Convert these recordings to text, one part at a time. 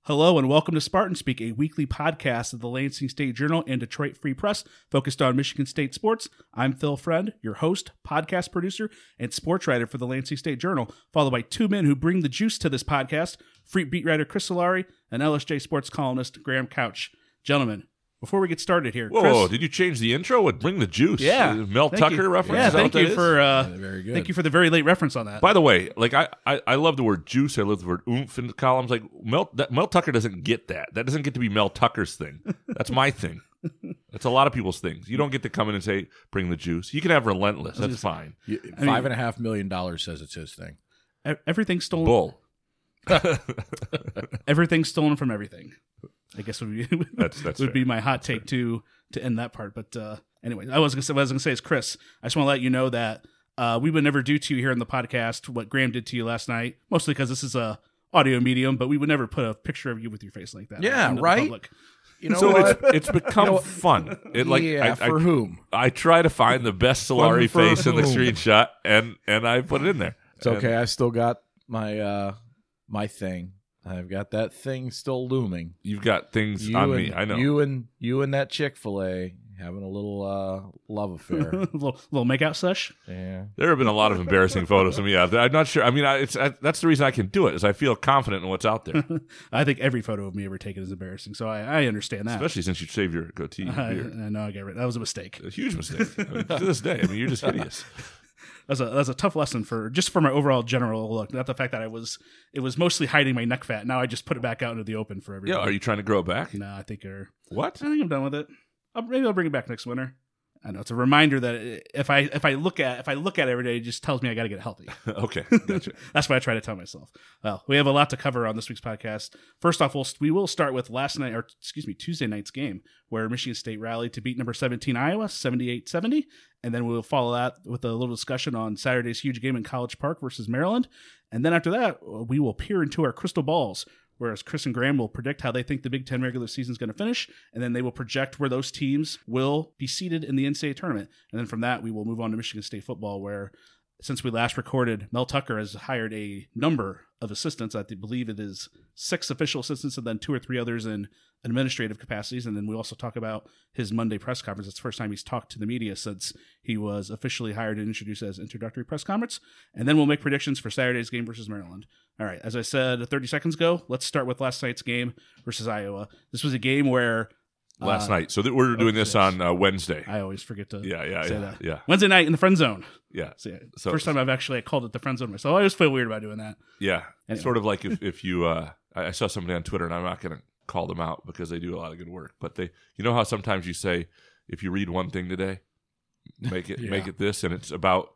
Hello and welcome to Spartan Speak, a weekly podcast of the Lansing State Journal and Detroit Free Press focused on Michigan State sports. I'm Phil Friend, your host, podcast producer, and sports writer for the Lansing State Journal, followed by two men who bring the juice to this podcast, Freak beat writer Chris Solari and LSJ sports columnist Graham Couch. Gentlemen, before we get started here, Whoa, Chris, did you change the intro with Bring the Juice? Yeah. Mel Tucker reference? Yeah, Is that thank what you that for is? Very good. thank you for the very late reference on that. By the way, like I love the word juice. I love the word oomph in the columns. Like Mel Tucker doesn't get that. That doesn't get to be Mel Tucker's thing. That's my thing. That's a lot of people's things. You don't get to come in and say, bring the juice. You can have relentless. That's fine. $5.5 million says it's his thing. Everything's stolen. Bull. Everything's stolen from everything. I guess would be That's would fair. be my hot take to end that part. But anyway, what I was gonna say is, Chris, I just want to let you know that we would never do to you here in the podcast what Graham did to you last night. Mostly because this is a audio medium, but we would never put a picture of you with your face like that. Yeah, into the right? public. You know So what? it's become fun. It like For whom? I try to find the best Solari for face in the whom? screenshot, and I put it in there. It's okay. I still got my my thing. I've got that thing still looming. You've got things You on and, me. I know. you and that Chick-fil-A having a little love affair. little makeout sesh. Yeah. There have been a lot of embarrassing photos of me out there. I'm not sure. I mean, that's the reason I can do it, is I feel confident in what's out there, I think every photo of me ever taken is embarrassing, so I understand that. especially since you shaved your goatee and I beard. know I get it. That was a mistake. A huge mistake. I mean, to this day, I mean, you're just hideous. That's a tough lesson for my overall general look. Not the fact that it was mostly hiding my neck fat. Now I just put it back out into the open for everybody. Yeah, are you trying to grow it back? No, I think What? I'm done with it. Maybe I'll bring it back next winter. I know it's a reminder that if I look at it every day, it just tells me I got to get healthy. Okay, gotcha. That's what I try to tell myself. Well, we have a lot to cover on this week's podcast. First off, we will start with Tuesday night's game, where Michigan State rallied to beat number 17 Iowa 78-70, and then we'll follow that with a little discussion on Saturday's huge game in College Park versus Maryland. And then after that, we will peer into our crystal balls, whereas Chris and Graham will predict how they think the Big Ten regular season is going to finish, and then they will project where those teams will be seated in the NCAA tournament. And then from that, we will move on to Michigan State football, where since we last recorded, Mel Tucker has hired a number of assistants. I believe it is 6 official assistants and then 2 or 3 others in administrative capacities. And then we also talk about his Monday press conference. It's the first time he's talked to the media since he was officially hired and introduced as introductory press conference. And then we'll make predictions for Saturday's game versus Maryland. All right, as I said 30 seconds ago, let's start with last night's game versus Iowa. This was a game where Last night. So we're doing this on Wednesday. I always forget to say that. Yeah. Wednesday night in the friend zone. Yeah. So first time I've actually called it the friend zone myself. I always feel weird about doing that. Yeah. Anyway. Sort of like if you, I saw somebody on Twitter, and I'm not going to call them out because they do a lot of good work, but you know how sometimes you say, if you read one thing today, make it this, and it's about,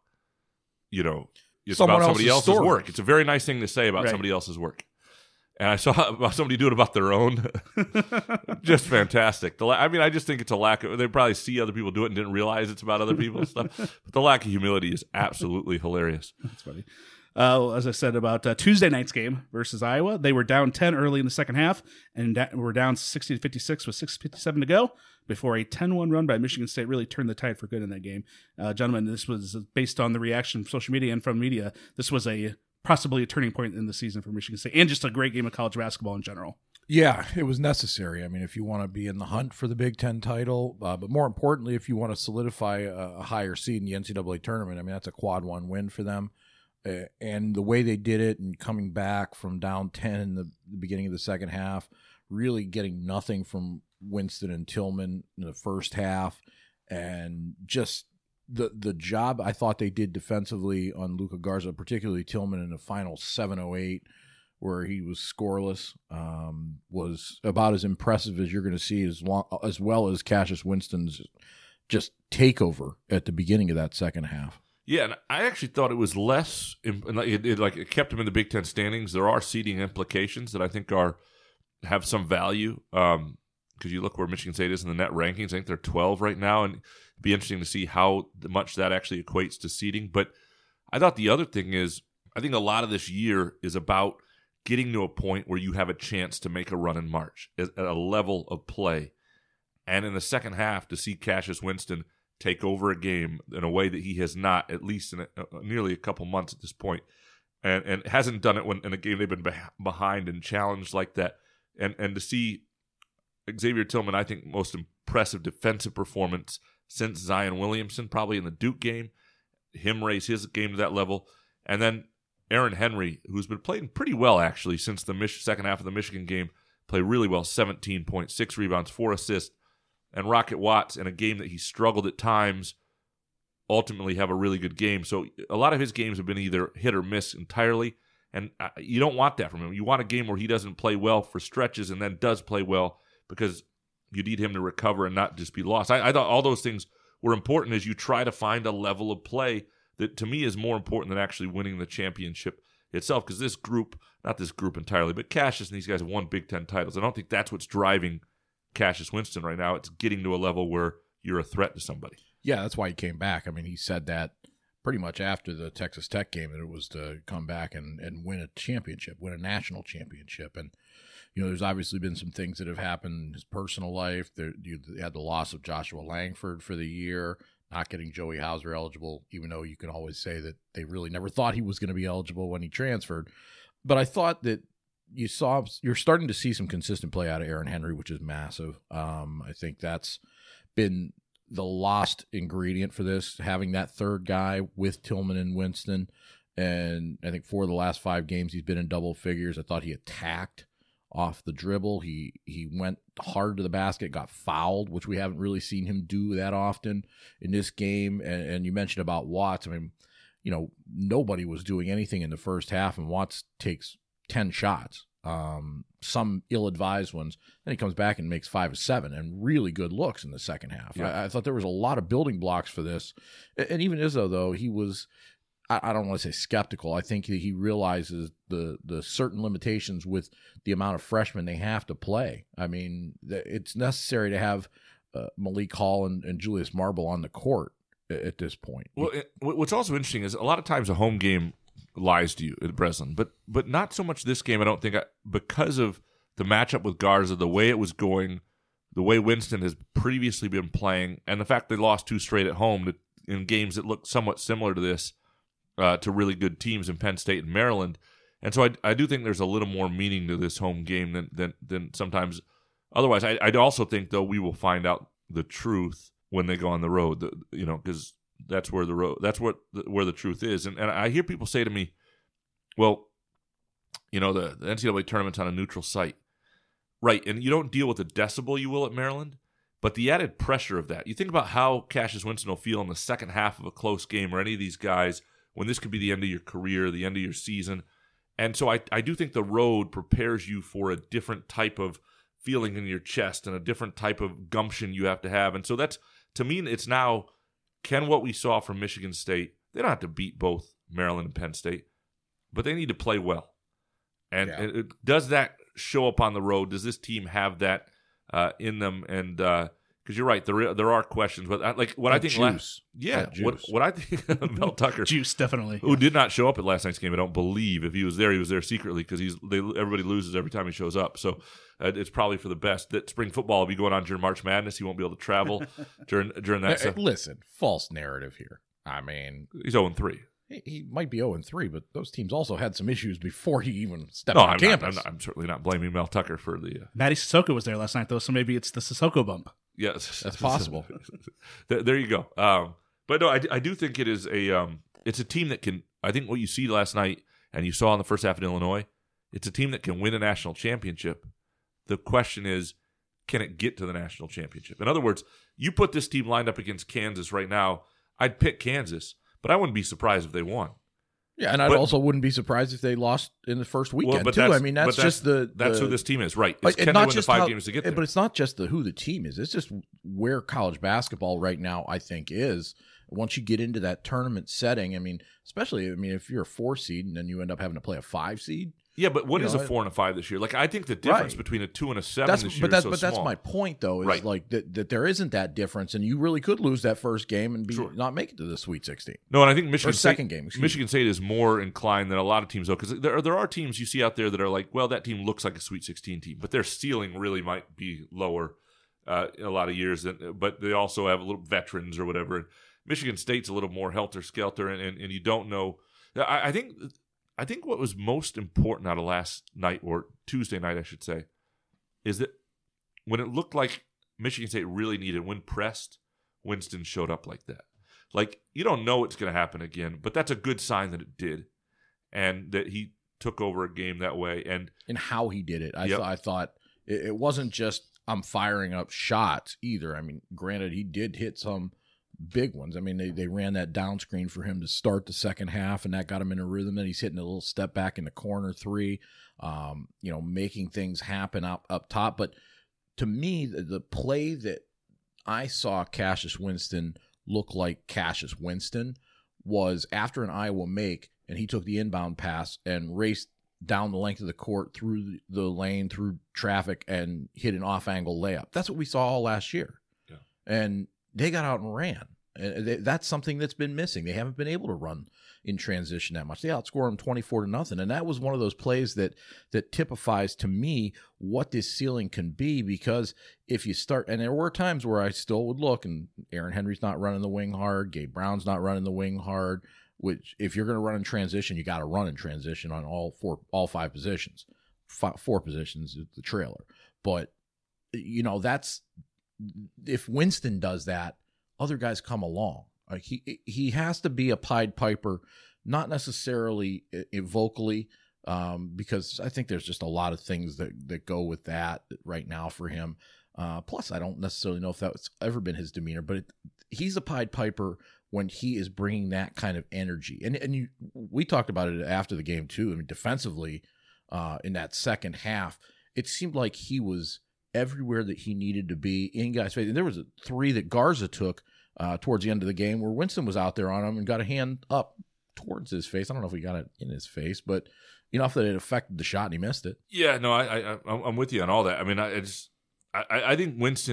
it's Someone about somebody else's else's story. work. It's a very nice thing to say about Right. somebody else's work. And I saw about somebody do it about their own. Just fantastic. I just think it's a lack of, they probably see other people do it and didn't realize it's about other people's stuff. But the lack of humility is absolutely hilarious. That's funny. As I said about Tuesday night's game versus Iowa, they were down 10 early in the second half and were down 60-56 with 6:57 to go before a 10-1 run by Michigan State really turned the tide for good in that game. Gentlemen, this was based on the reaction from social media and from media. This was possibly a turning point in the season for Michigan State and just a great game of college basketball in general. Yeah, it was necessary. I mean, if you want to be in the hunt for the Big Ten title, but more importantly, if you want to solidify a higher seed in the NCAA tournament, I mean, that's a quad 1 win for them. And the way they did it and coming back from down 10 in the beginning of the second half, really getting nothing from Winston and Tillman in the first half, and just the job I thought they did defensively on Luka Garza, particularly Tillman in the final 7:08, where he was scoreless, was about as impressive as you're going to see, as well as Cassius Winston's just takeover at the beginning of that second half. Yeah, and I actually thought it was less. It kept them in the Big Ten standings. There are seeding implications that I think have some value because you look where Michigan State is in the net rankings. I think they're 12 right now, and it'd be interesting to see how much that actually equates to seeding. But I thought the other thing is, I think a lot of this year is about getting to a point where you have a chance to make a run in March at a level of play, and in the second half to see Cassius Winston take over a game in a way that he has not, at least in nearly a couple months at this point, and hasn't done it in a game they've been behind and challenged like that. and to see Xavier Tillman, I think, most impressive defensive performance since Zion Williamson, probably in the Duke game, him raise his game to that level. And then Aaron Henry, who's been playing pretty well, actually, since the second half of the Michigan game, played really well, 17 points, 6 rebounds, 4 assists. And Rocket Watts, in a game that he struggled at times, ultimately have a really good game. So a lot of his games have been either hit or miss entirely. And you don't want that from him. You want a game where he doesn't play well for stretches and then does play well, because you need him to recover and not just be lost. I thought all those things were important as you try to find a level of play that, to me, is more important than actually winning the championship itself. Because this group, not this group entirely, but Cassius and these guys have won Big Ten titles. I don't think that's what's driving Cassius Winston right now. It's getting to a level where you're a threat to somebody. Yeah, that's why he came back. I mean, he said that pretty much after the Texas Tech game, that it was to come back and win a championship, win a national championship. And, there's obviously been some things that have happened in his personal life. You had the loss of Joshua Langford for the year, not getting Joey Hauser eligible, even though you can always say that they really never thought he was going to be eligible when he transferred. But I thought that you're starting to see some consistent play out of Aaron Henry, which is massive. I think that's been the lost ingredient for this, having that third guy with Tillman and Winston. And I think 4 of the last 5 games he's been in double figures. I thought he attacked off the dribble. He went hard to the basket, got fouled, which we haven't really seen him do that often in this game. And you mentioned about Watts. I mean, nobody was doing anything in the first half, and Watts takes 10 shots, some ill-advised ones. Then he comes back and makes 5 of 7 and really good looks in the second half. Yeah. I thought there was a lot of building blocks for this. And even Izzo, though, he was, I don't want to say skeptical. I think he realizes the certain limitations with the amount of freshmen they have to play. I mean, it's necessary to have Malik Hall and Julius Marble on the court at this point. Well, what's also interesting is a lot of times a home game lies to you at Breslin, but not so much this game. I don't think, because of the matchup with Garza, the way it was going, the way Winston has previously been playing, and the fact they lost 2 straight at home in games that looked somewhat similar to this, to really good teams in Penn State and Maryland. And so I do think there's a little more meaning to this home game than sometimes. Otherwise, I also think, though, we will find out the truth when they go on the road, because that's where where the truth is. And I hear people say to me, well, the NCAA tournament's on a neutral site. Right, and you don't deal with the decibel you will at Maryland, but the added pressure of that. You think about how Cassius Winston will feel in the second half of a close game, or any of these guys, when this could be the end of your career, the end of your season. And so I do think the road prepares you for a different type of feeling in your chest and a different type of gumption you have to have. And so that's, to me, it's now, can what we saw from Michigan State, they don't have to beat both Maryland and Penn State, but they need to play well. And does that show up on the road? Does this team have that in them? And because you're right, there are questions, but what I think, juice. What I think, Mel Tucker, juice definitely, who did not show up at last night's game. I don't believe if he was there secretly, because everybody loses every time he shows up. So it's probably for the best that spring football will be going on during March Madness. He won't be able to travel during that. Hey, listen, false narrative here. I mean, he's 0-3. He might be 0-3, but those teams also had some issues before he even stepped on campus. I'm certainly not blaming Mel Tucker for the. Matty Sissoko was there last night, though, so maybe it's the Sissoko bump. Yes, that's possible. There you go. But no, I do think it is it's a team that can. I think what you see last night, and you saw in the first half in Illinois, it's a team that can win a national championship. The question is, can it get to the national championship? In other words, you put this team lined up against Kansas right now, I'd pick Kansas. But I wouldn't be surprised if they won. Yeah, and I also wouldn't be surprised if they lost in the first weekend, too. I mean, that's who this team is, right? Can they win the 5 games to get there? But it's not just who the team is. It's just where college basketball right now, I think, is. Once you get into that tournament setting, I mean, especially, if you're a 4 seed and then you end up having to play a 5 seed. Yeah, but what is a 4 and a 5 this year? I think the difference between a 2 and a 7 this year is so small. That's my point, though, is that there isn't that difference, and you really could lose that first game and not make it to the Sweet 16. No, and I think Michigan State is more inclined than a lot of teams, though, because there are teams you see out there that are like, well, that team looks like a Sweet 16 team, but their ceiling really might be lower in a lot of years, but they also have a little veterans or whatever. And Michigan State's a little more helter-skelter, and you don't know. I think what was most important out of last night, or Tuesday night, I should say, is that when it looked like Michigan State really needed, when pressed, Winston showed up like that. Like, you don't know it's going to happen again, but that's a good sign that it did, and that he took over a game that way. And how he did it. Yep. I thought it wasn't just I'm firing up shots either. I mean, granted, he did hit some big ones. I mean, they ran that down screen for him to start the second half, and that got him in a rhythm. Then he's hitting a little step back in the corner three, making things happen up top. But to me, the play that I saw Cassius Winston look like Cassius Winston was after an Iowa make, and he took the inbound pass and raced down the length of the court through the lane, through traffic, and hit an off-angle layup. That's what we saw all last year. Yeah. And they got out and ran. And that's something that's been missing. They haven't been able to run in transition that much. They outscored them 24-0. And that was one of those plays that typifies to me what this ceiling can be, because if you start, and there were times where I still would look, and Aaron Henry's not running the wing hard, Gabe Brown's not running the wing hard, which if you're going to run in transition, you got to run in transition on all five positions. Four positions, the trailer. But, that's, if Winston does that, other guys come along. Like he has to be a Pied Piper, not necessarily vocally, because I think there's just a lot of things that go with that right now for him. Plus, I don't necessarily know if that's ever been his demeanor, but he's a Pied Piper when he is bringing that kind of energy. And we talked about it after the game too. I mean, defensively, in that second half, it seemed like he was everywhere that he needed to be in guys' face. And there was a three that Garza took towards the end of the game where Winston was out there on him and got a hand up towards his face. I don't know if he got it in his face, but enough that it affected the shot and he missed it. Yeah, no, I'm with you on all that. I mean, I think Winston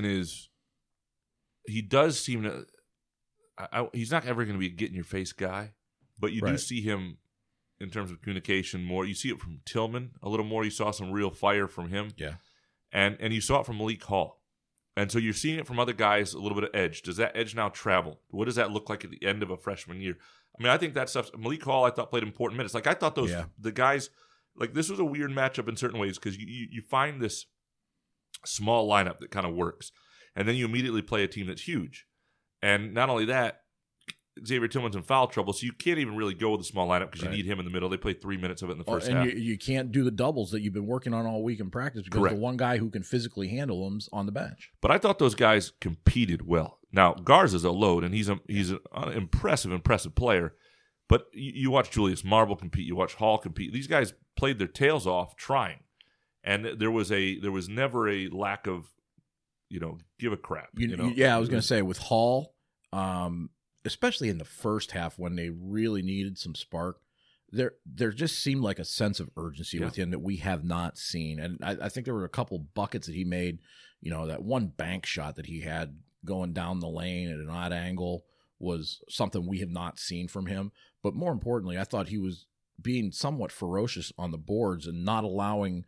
he does seem to, he's not ever going to be a get-in-your-face guy, but you do see him in terms of communication more. You see it from Tillman a little more. You saw some real fire from him. Yeah. And you saw it from Malik Hall. And so you're seeing it from other guys, a little bit of edge. Does that edge now travel? What does that look like at the end of a freshman year? I mean, I think that stuff, Malik Hall, I thought played important minutes. Like, I thought the guys, like, this was a weird matchup in certain ways because you find this small lineup that kind of works. And then you immediately play a team that's huge. And not only that, Xavier Tillman's in foul trouble, so you can't even really go with the small lineup because you need him in the middle. They played 3 minutes of it in the first half. And you can't do the doubles that you've been working on all week in practice because the one guy who can physically handle them's on the bench. But I thought those guys competed well. Now, Garza's a load, and he's an impressive player. But you watch Julius Marble compete, you watch Hall compete. These guys played their tails off trying, and there was never a lack of, give a crap. I was going to say with Hall. Especially in the first half when they really needed some spark, there just seemed like a sense of urgency with him that we have not seen. And I think there were a couple buckets that he made, that one bank shot that he had going down the lane at an odd angle was something we have not seen from him. But more importantly, I thought he was being somewhat ferocious on the boards and not allowing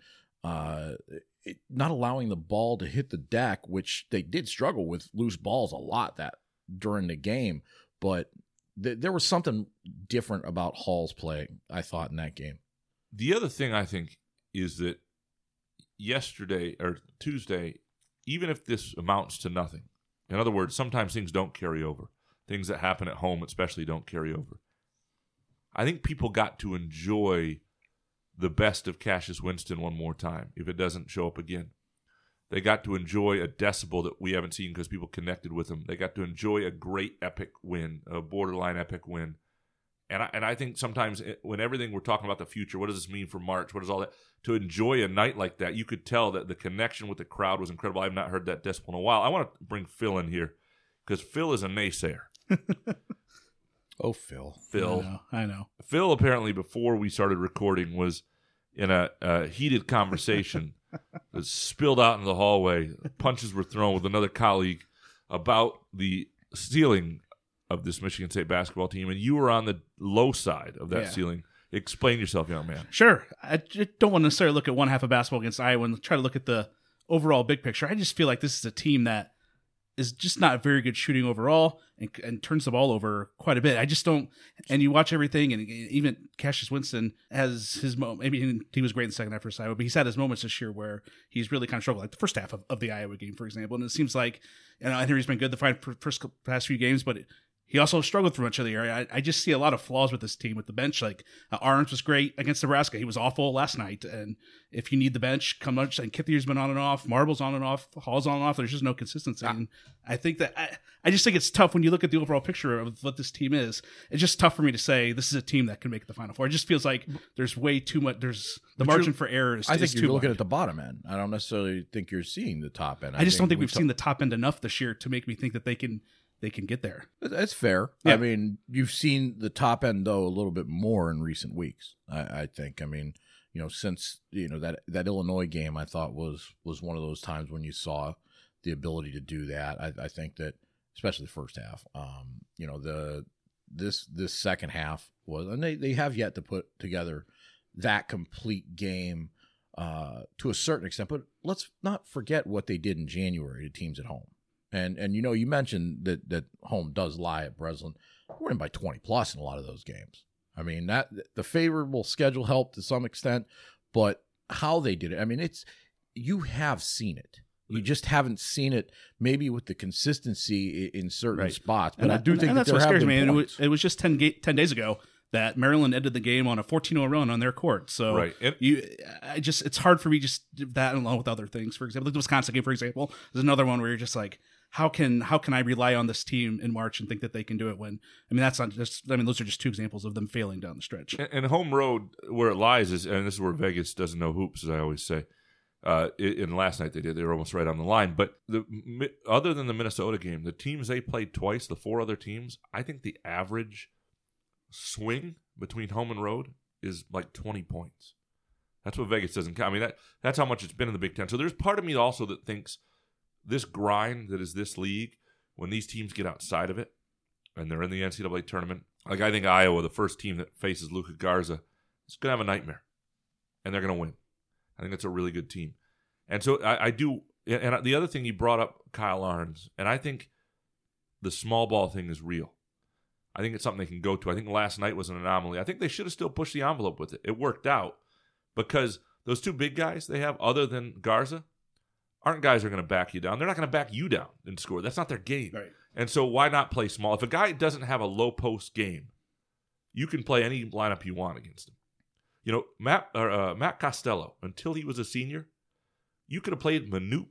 the ball to hit the deck, which they did struggle with loose balls a lot during the game. But there was something different about Hall's play, I thought, in that game. The other thing I think is that yesterday or Tuesday, even if this amounts to nothing, in other words, sometimes things don't carry over. Things that happen at home especially don't carry over. I think people got to enjoy the best of Cassius Winston one more time if it doesn't show up again. They got to enjoy a decibel that we haven't seen because people connected with him. They got to enjoy a great epic win, a borderline epic win. And I think sometimes when everything we're talking about the future, what does this mean for March? What is all that? To enjoy a night like that, you could tell that the connection with the crowd was incredible. I've not heard that decibel in a while. I want to bring Phil in here because Phil is a naysayer. Oh, Phil. I know. Phil apparently before we started recording was in a heated conversation that spilled out in the hallway. Punches were thrown with another colleague about the ceiling of this Michigan State basketball team, and you were on the low side of that ceiling. Explain yourself, young man. Sure. I just don't want to necessarily look at one half of basketball against Iowa and try to look at the overall big picture. I just feel like this is a team that is just not very good shooting overall and turns the ball over quite a bit. I just don't. And you watch everything, and even Cassius Winston has his moment. Maybe he was great in the second half for Iowa, but he's had his moments this year where he's really kind of struggled, like the first half of the Iowa game, for example. And it seems like, Henry's been good the past few games, but he also struggled through much of the year. I just see a lot of flaws with this team, with the bench. Like Arms was great against Nebraska. He was awful last night. And if you need the bench, come on. And Kithier's been on and off. Marble's on and off. Hall's on and off. There's just no consistency. And I think that I just think it's tough when you look at the overall picture of what this team is. It's just tough for me to say this is a team that can make the Final Four. It just feels like there's way too much. There's the margin for error is. I think is you're too looking wide. at the bottom end. I don't necessarily think you're seeing the top end. I just don't think we've seen the top end enough this year to make me think that they can get there. That's fair. Yeah. I mean, you've seen the top end though a little bit more in recent weeks. I think. I mean, since that Illinois game, I thought was one of those times when you saw the ability to do that. I think that especially the first half. This second half was, and they have yet to put together that complete game to a certain extent. But let's not forget what they did in January to teams at home. And you mentioned that home does lie at Breslin. We're in by 20 plus in a lot of those games. I mean, that the favorable schedule helped to some extent, but how they did it, I mean, you have seen it. You just haven't seen it maybe with the consistency in certain spots. But I do think that's that what there scares have me. been And points. it was just 10 days ago that Maryland ended the game on a 14-0 run on their court. So Right. it's hard for me just that along with other things. For example, the Wisconsin game, for example, is another one where you're just like, how can I rely on this team in March and think that they can do it when, that's not just, those are just two examples of them failing down the stretch. And home road, where it lies is, and this is where Vegas doesn't know hoops, as I always say. And last night they were almost right on the line. But other than the Minnesota game, the teams they played twice, the four other teams, I think the average swing between home and road is like 20 points. That's what Vegas doesn't count. I mean, that's how much it's been in the Big Ten. So there's part of me also that thinks this grind that is this league, when these teams get outside of it and they're in the NCAA tournament, like I think Iowa, the first team that faces Luka Garza, is going to have a nightmare, and they're going to win. I think it's a really good team. And so I do. And the other thing you brought up, Kyle Arns, and I think the small ball thing is real. I think it's something they can go to. I think last night was an anomaly. I think they should have still pushed the envelope with it. It worked out because those two big guys they have, other than Garza, aren't guys who are going to back you down. They're not going to back you down and score. That's not their game. Right. And so why not play small? If a guy doesn't have a low post game, you can play any lineup you want against him. Matt Costello, until he was a senior, you could have played Muggsy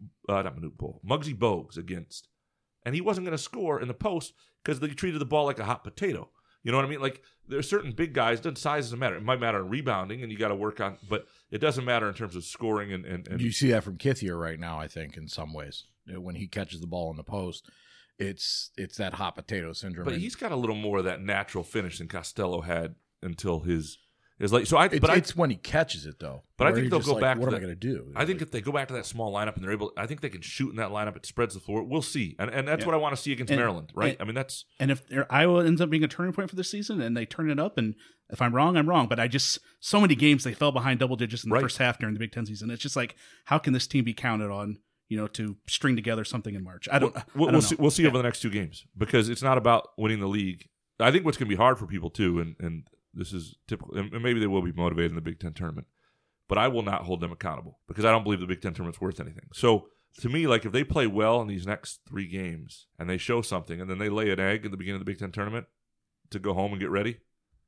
Bogues against, and he wasn't going to score in the post because they treated the ball like a hot potato. You know what I mean? Like, there are certain big guys, size doesn't matter. It might matter in rebounding, and you got to work on, but it doesn't matter in terms of scoring. And you see that from Kithier right now, I think, in some ways. When he catches the ball in the post, it's that hot potato syndrome. But he's got a little more of that natural finish than Costello had until his late. So it's when he catches it though. But I think they'll go back. What am I going to do? I think if they go back to that small lineup and they're able, I think they can shoot in that lineup. It spreads the floor. We'll see, and that's what I want to see against Maryland, right? And if Iowa ends up being a turning point for this season and they turn it up, and if I'm wrong, I'm wrong. But so many games they fell behind double digits in the first half during the Big Ten season. It's just like, how can this team be counted on? To string together something in March. We'll see over the next two games, because it's not about winning the league. I think what's going to be hard for people too, and this is typical, and maybe they will be motivated in the Big Ten tournament, but I will not hold them accountable because I don't believe the Big Ten tournament's worth anything. So to me, like, if they play well in these next three games and they show something and then they lay an egg at the beginning of the Big Ten tournament to go home and get ready,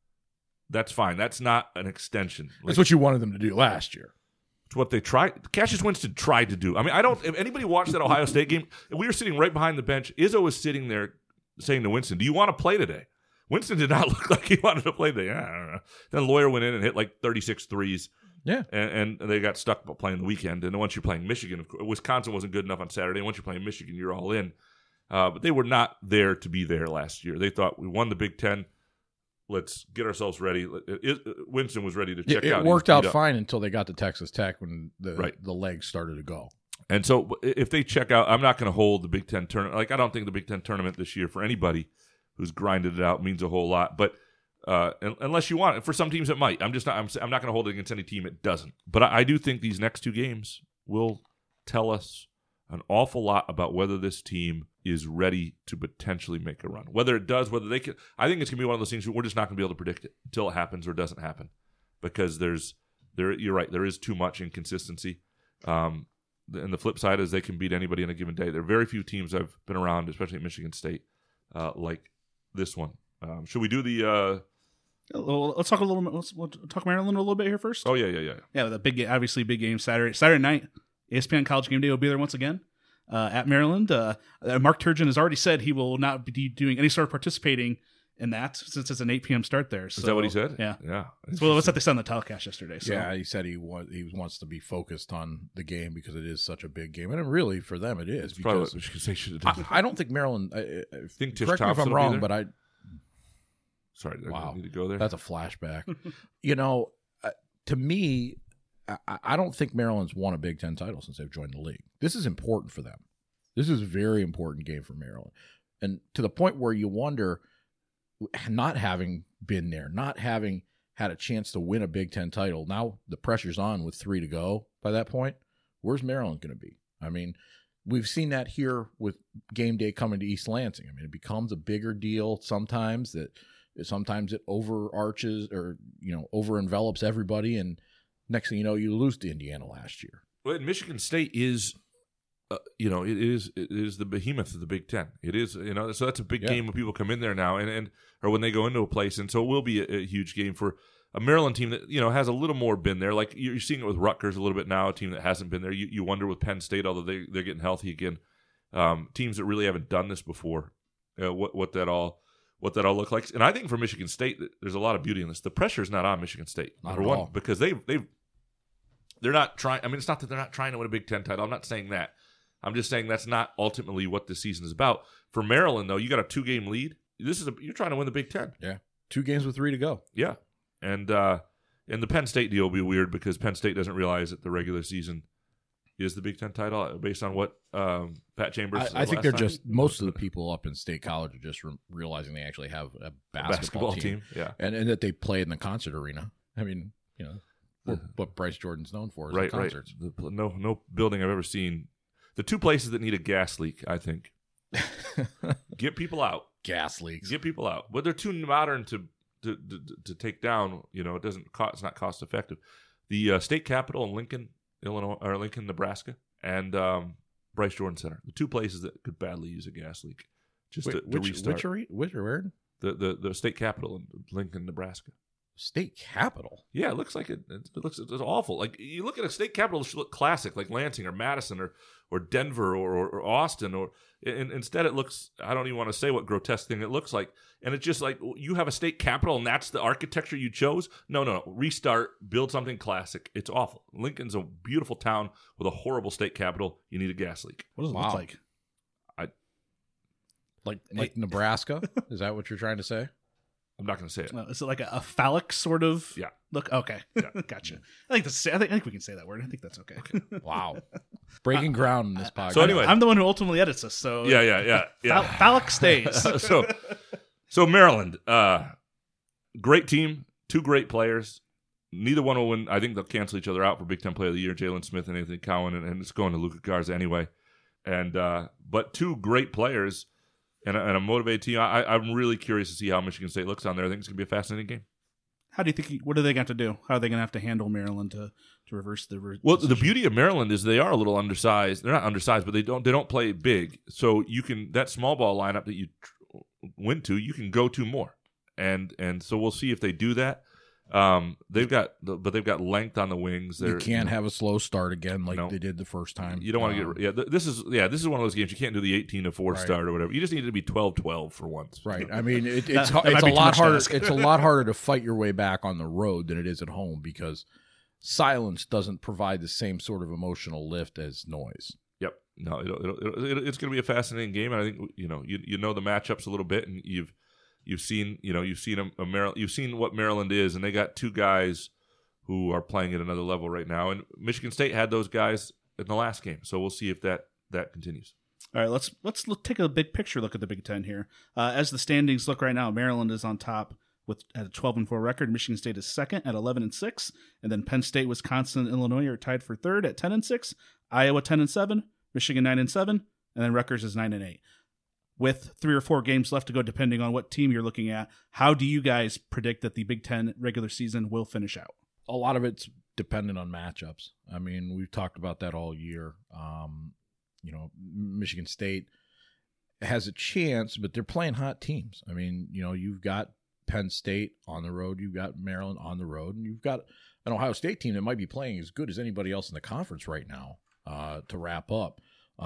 that's fine. That's not an extension. That's what you wanted them to do last year. It's what they tried. Cassius Winston tried to do. I mean, if anybody watched that Ohio State game, we were sitting right behind the bench. Izzo was sitting there saying to Winston, "Do you want to play today?" Winston did not look like he wanted to play today. I don't know. Then Lawyer went in and hit like 36 threes. Yeah. And they got stuck playing the weekend. And once you're playing Michigan, Wisconsin wasn't good enough on Saturday. Once you're playing Michigan, you're all in. But they were not there to be there last year. They thought, we won the Big Ten. Let's get ourselves ready. Winston was ready to check out. It worked out fine until they got to Texas Tech when the legs started to go. And so if they check out, I'm not going to hold the Big Ten tournament. Like, I don't think the Big Ten tournament this year for anybody who's grinded it out means a whole lot. But unless you want it, for some teams it might. I'm not going to hold it against any team it doesn't. But I do think these next two games will tell us an awful lot about whether this team is ready to potentially make a run. Whether it does, whether they can, I think it's going to be one of those things where we're just not going to be able to predict it until it happens or doesn't happen, because you're right, there is too much inconsistency. And the flip side is they can beat anybody on a given day. There are very few teams I've been around, especially at Michigan State, like this one. Should we do the? Let's talk a little. We'll talk Maryland a little bit here first. Oh yeah. Yeah, the big, obviously big game Saturday night. ESPN College Game Day will be there once again at Maryland. Mark Turgeon has already said he will not be doing any sort of participating in that since it's an 8 p.m. start there. So, is that what he said? Yeah. Well, that's what they said on the telecast yesterday. So. Yeah, he said he wants to be focused on the game because it is such a big game, and really for them it is. Probably what Michigan State should have done. I don't think Maryland. I think Tish correct me if Thompson I'm will be wrong, there. but I. Sorry, did Wow. I need to go there? That's a flashback. To me, I don't think Maryland's won a Big Ten title since they've joined the league. This is important for them. This is a very important game for Maryland. And to the point where you wonder, not having been there, not having had a chance to win a Big Ten title, now the pressure's on with 3 to go by that point. Where's Maryland going to be? I mean, we've seen that here with game day coming to East Lansing. I mean, it becomes a bigger deal sometimes it overarches or, over envelops everybody. And next thing you know, you lose to Indiana last year. Well, and Michigan State is, it is the behemoth of the Big Ten. It is, so that's a big game when people come in there now or when they go into a place. And so it will be a huge game for a Maryland team that, has a little more been there. Like you're seeing it with Rutgers a little bit now, a team that hasn't been there. You wonder with Penn State, although they're getting healthy again, teams that really haven't done this before, what that all look like. And I think for Michigan State, there's a lot of beauty in this. The pressure is not on Michigan State, number one, because they're not trying. I mean, it's not that they're not trying to win a Big Ten title. I'm not saying that. I'm just saying that's not ultimately what this season is about. For Maryland, though, you got a 2-game lead. You're trying to win the Big Ten. Yeah, 2 games with 3 to go. Yeah, and the Penn State deal will be weird because Penn State doesn't realize that the regular season is the Big Ten title based on what Pat Chambers. I think they're just most of the people up in State College are just realizing they actually have a basketball team. Yeah, and that they play in the concert arena. I mean, what Bryce Jordan's known for is the concerts. Right. No building I've ever seen. The 2 places that need a gas leak, I think. Get people out. Gas leaks. Get people out. But they're too modern to take down. It's not cost effective. The state capitol in Lincoln, Illinois, or Lincoln, Nebraska, and Bryce Jordan Center. The 2 places that could badly use a gas leak. To restart. Which where? The state capitol in Lincoln, Nebraska. State capitol? Yeah, it looks like it's awful. Like you look at a state capitol, it should look classic, like Lansing or Madison or Denver or Austin, and instead it looks, I don't even want to say what grotesque thing it looks like. And it's just like, you have a state capitol and that's the architecture you chose? No. Restart, build something classic. It's awful. Lincoln's a beautiful town with a horrible state capitol. You need a gas leak. What does it look like? Like Nebraska? Is that what you're trying to say? I'm not going to say it. Is it like a phallic sort of look? Okay. Yeah. Gotcha. I think we can say that word. I think that's okay. Wow. Breaking ground in this podcast. So anyway. I'm the one who ultimately edits this, so Yeah. Phallic stays. So Maryland, great team, 2 great players. Neither one will win. I think they'll cancel each other out for Big Ten Player of the Year, Jalen Smith and Anthony Cowan, and it's going to Luka Garza anyway. And but 2 great players and a motivated team. I'm really curious to see how Michigan State looks on there. I think it's going to be a fascinating game. How do you think? What are they going to have to do? How are they going to have to handle Maryland to reverse the? Well, the beauty of Maryland is they are a little undersized. They're not undersized, but they don't play big. So you can, that small ball lineup that you went to, you can go to more, and so we'll see if they do that. They've got length on the wings. You can't have a slow start again like they did the first time. You don't want to get this is one of those games you can't do the 18-4 start or whatever. You just need it to be 12-12 for once. Right. I mean, it's a lot harder. It's a lot harder to fight your way back on the road than it is at home because silence doesn't provide the same sort of emotional lift as noise. Yep. No, it's going to be a fascinating game, and I think you know the matchups a little bit, and You've seen what Maryland is, and they got 2 guys who are playing at another level right now. And Michigan State had those guys in the last game, so we'll see if that continues. All right, let's take a big picture look at the Big Ten here. As the standings look right now, Maryland is on top at a 12-4 record. Michigan State is second at 11-6, and then Penn State, Wisconsin, and Illinois are tied for third at 10-6. Iowa 10-7, Michigan 9-7, and then Rutgers is 9-8. with 3 or 4 games left to go, depending on what team you're looking at, how do you guys predict that the Big Ten regular season will finish out? A lot of it's dependent on matchups. I mean, we've talked about that all year. Michigan State has a chance, but they're playing hot teams. I mean, you've got Penn State on the road, you've got Maryland on the road, and you've got an Ohio State team that might be playing as good as anybody else in the conference right now to wrap up.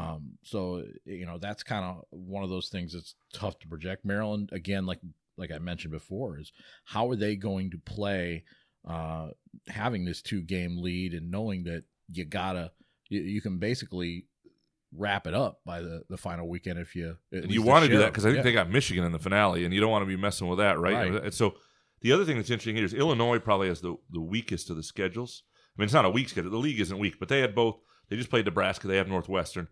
So that's kind of one of those things that's tough to project. Maryland, again, like I mentioned before, is how are they going to play having this 2-game lead and knowing that you can basically wrap it up by the final weekend if you want to do that, because I think they got Michigan in the finale, and you don't want to be messing with that, right? And so the other thing that's interesting here is Illinois probably has the weakest of the schedules. I mean, it's not a weak schedule. The league isn't weak, but they had both. They just played Nebraska. They have Northwestern.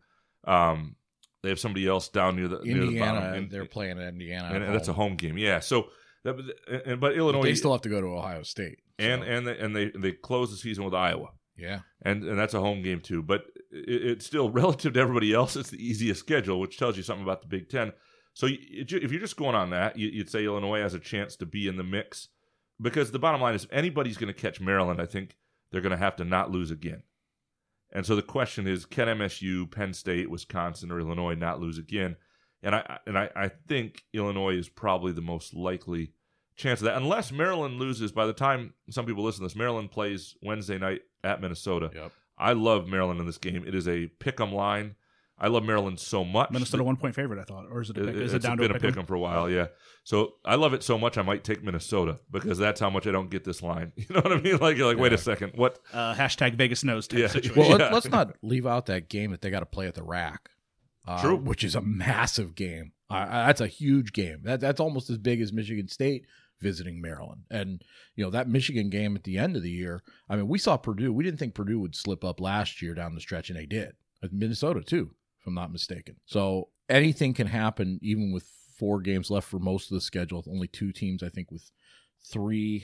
They have somebody else down near the Indiana. Near the they're playing at Indiana, and that's a home game. Yeah. So, but Illinois, but they still have to go to Ohio State, and they close the season with Iowa. Yeah, and that's a home game too. But it's still relative to everybody else. It's the easiest schedule, which tells you something about the Big Ten. So if you're just going on that, you'd say Illinois has a chance to be in the mix, because the bottom line is if anybody's going to catch Maryland, I think they're going to have to not lose again. And so the question is, can MSU, Penn State, Wisconsin, or Illinois not lose again? And I think Illinois is probably the most likely chance of that, unless Maryland loses. By the time some people listen to this, Maryland plays Wednesday night at Minnesota. Yep. I love Maryland in this game. It is a pick-em line. I love Maryland so much. Minnesota 1-point favorite, I thought, or is it a pick? Is it down to a pick-em for a while? Yeah. So I love it so much I might take Minnesota, because that's how much I don't get this line. You know what I mean? You're like, wait a second, what? Hashtag Vegas knows type situation. Well, let's not leave out that game that they got to play at the Rack. True. Which is a massive game. That's a huge game. That's almost as big as Michigan State visiting Maryland. And, that Michigan game at the end of the year, I mean, we saw Purdue. We didn't think Purdue would slip up last year down the stretch, and they did. Minnesota, too, if I'm not mistaken. So anything can happen, even with 4 games left for most of the schedule. Only 2 teams, I think, with 3.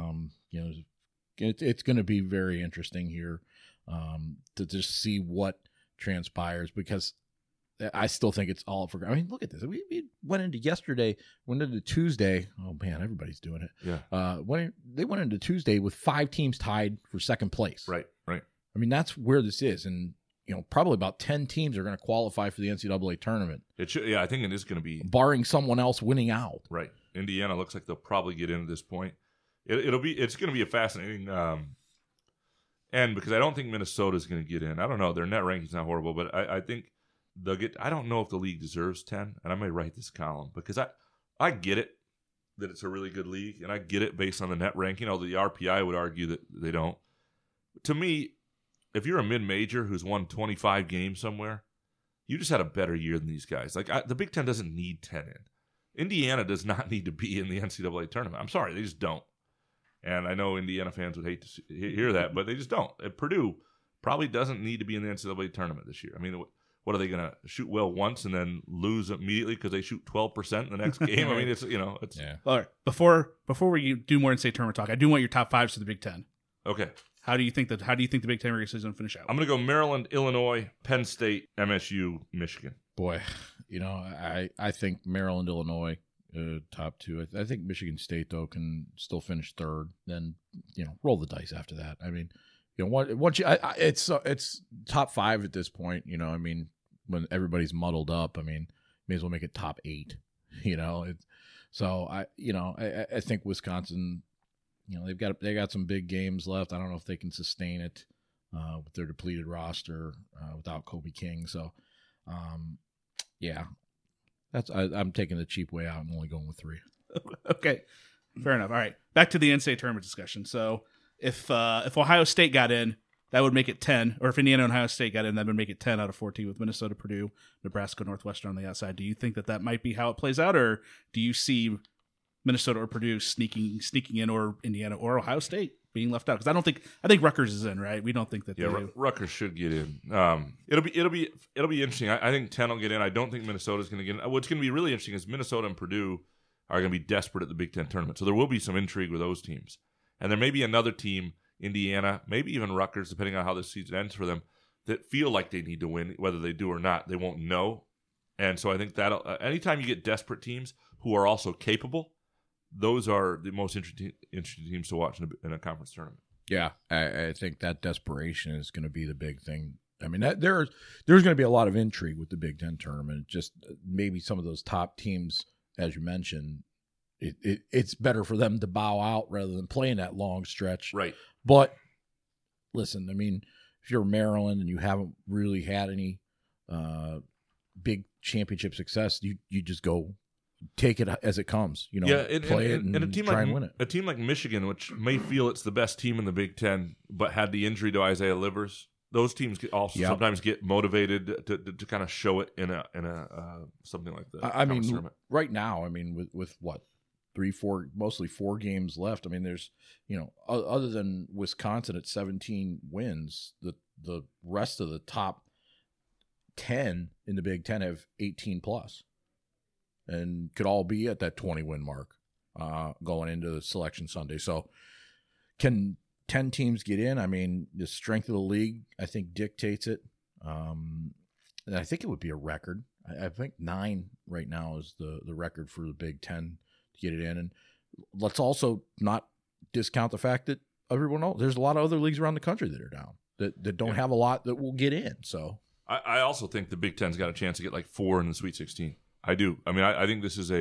It's going to be very interesting here to just see what transpires, because I still think it's all for. I mean, look at this. We went into Tuesday. Oh man, everybody's doing it. Yeah. They went into Tuesday with 5 teams tied for second place. Right. I mean, that's where this is, and probably about 10 teams are going to qualify for the NCAA tournament. It should. Yeah, I think it is going to be, barring someone else winning out. Right. Indiana looks like they'll probably get in at this point. It's going to be a fascinating. And because I don't think Minnesota's going to get in. I don't know. Their net ranking's not horrible, but I think they'll get. I don't know if the league deserves 10, and I may write this column, because I get it that it's a really good league, and I get it based on the net ranking, although the RPI would argue that they don't. To me, if you're a mid-major who's won 25 games somewhere, you just had a better year than these guys. The Big Ten doesn't need 10 in. Indiana does not need to be in the NCAA tournament. I'm sorry, they just don't. And I know Indiana fans would hate to hear that, but they just don't. Purdue probably doesn't need to be in the NCAA tournament this year. I mean, what are they going to shoot well once and then lose immediately because they shoot 12% in the next game? I mean, it's. Yeah. All right. Before we do more NCAA tournament talk, I do want your top 5s for the Big Ten. Okay. How do you think the Big Ten regular season will finish out? I'm going to go Maryland, Illinois, Penn State, MSU, Michigan. Boy, I think Maryland, Illinois, top 2. I think Michigan State, though, can still finish 3rd. Then roll the dice after that. I mean, once it's top 5 at this point. I mean, when everybody's muddled up, I mean, may as well make it top 8. So I think Wisconsin. They got some big games left. I don't know if they can sustain it with their depleted roster without Kobe King. So, I'm taking the cheap way out. I'm only going with 3. Okay, fair enough. All right, back to the NCAA tournament discussion. So, if Ohio State got in, that would make it 10. Or if Indiana and Ohio State got in, that would make it 10 out of 14 with Minnesota, Purdue, Nebraska, Northwestern on the outside. Do you think that might be how it plays out, or do you see Minnesota or Purdue sneaking in, or Indiana or Ohio State being left out? Because I think Rutgers is in, right? We don't think that. Yeah, Rutgers should get in. It'll be interesting. I think 10 will get in. I don't think Minnesota's going to get in. What's going to be really interesting is Minnesota and Purdue are going to be desperate at the Big Ten tournament, so there will be some intrigue with those teams, and there may be another team, Indiana, maybe even Rutgers, depending on how this season ends for them, that feel like they need to win, whether they do or not. They won't know. And so I think that anytime you get desperate teams who are also capable, those are the most interesting teams to watch in a conference tournament. Yeah, I think that desperation is going to be the big thing. I mean, there's going to be a lot of intrigue with the Big Ten tournament. Just maybe some of those top teams, as you mentioned, it's better for them to bow out rather than playing that long stretch. Right. But listen, I mean, if you're Maryland and you haven't really had any big championship success, you just go take it as it comes. You know, play it and a team try like, and win it. A team like Michigan, which may feel it's the best team in the Big Ten, but had the injury to Isaiah Livers. Those teams also sometimes get motivated to kind of show it in a something like that. I mean, right now, I mean, with what 3-4, mostly 4 games left. I mean, there's other than Wisconsin at 17 wins, the rest of the top 10 in the Big Ten have 18 plus, and could all be at that 20-win mark going into the Selection Sunday. So, can 10 teams get in? I mean, the strength of the league, I think, dictates it. And I think it would be a record. I think 9 right now is the record for the Big Ten to get it in. And let's also not discount the fact that everyone knows there's a lot of other leagues around the country that are down that don't have a lot that will get in. So I also think the Big Ten's got a chance to get like 4 in the Sweet 16. I do. I mean, I think this is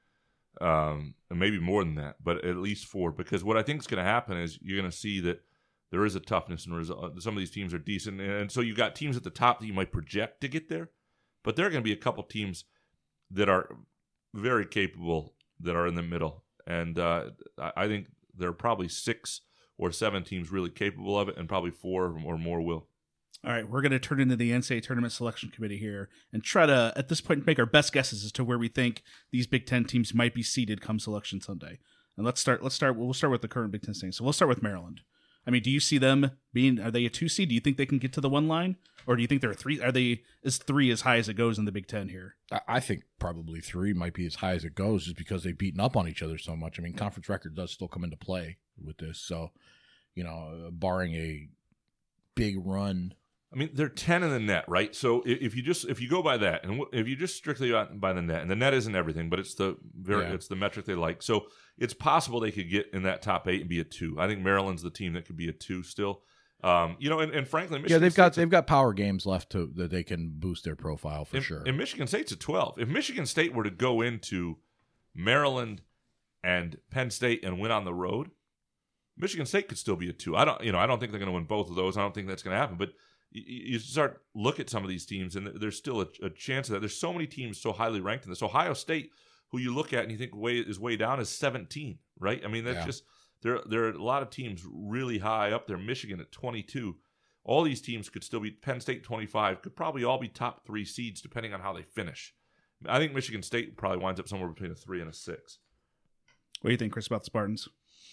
maybe more than that, but at least 4. Because what I think is going to happen is you're going to see that there is a toughness, and some of these teams are decent. And so you got teams at the top that you might project to get there, but there are going to be a couple teams that are very capable that are in the middle. And I think there are probably 6 or 7 teams really capable of it, and probably 4 or more will. All right, we're going to turn into the NCAA Tournament Selection Committee here and try to, at this point, make our best guesses as to where we think these Big Ten teams might be seated come Selection Sunday. And we'll start with the current Big Ten standings. So we'll start with Maryland. I mean, do you see them are they a 2 seed? Do you think they can get to the 1 line? Or do you think they're a 3? Is 3 as high as it goes in the Big Ten here? I think probably 3 might be as high as it goes just because they've beaten up on each other so much. I mean, conference record does still come into play with this. So, barring a big run. I mean, they're 10 in the net, right? So if you go by that, and if you just strictly by the net, and the net isn't everything, but it's the metric they like. So it's possible they could get in that top 8 and be a 2. I think Maryland's the team that could be a 2 still. And frankly, Michigan they've got power games left that they can boost their profile for sure. And Michigan State's a 12. If Michigan State were to go into Maryland and Penn State and win on the road, Michigan State could still be a 2. I don't think they're going to win both of those. I don't think that's going to happen, but you start look at some of these teams, and there's still a chance of that. There's so many teams so highly ranked in this. Ohio State, who you look at and you think is way down, is 17, right? I mean, that's just there are a lot of teams really high up there. Michigan at 22. All these teams could still be Penn State 25, could probably all be top 3 seeds depending on how they finish. I think Michigan State probably winds up somewhere between a 3 and a 6. What do you think, Chris, about the Spartans?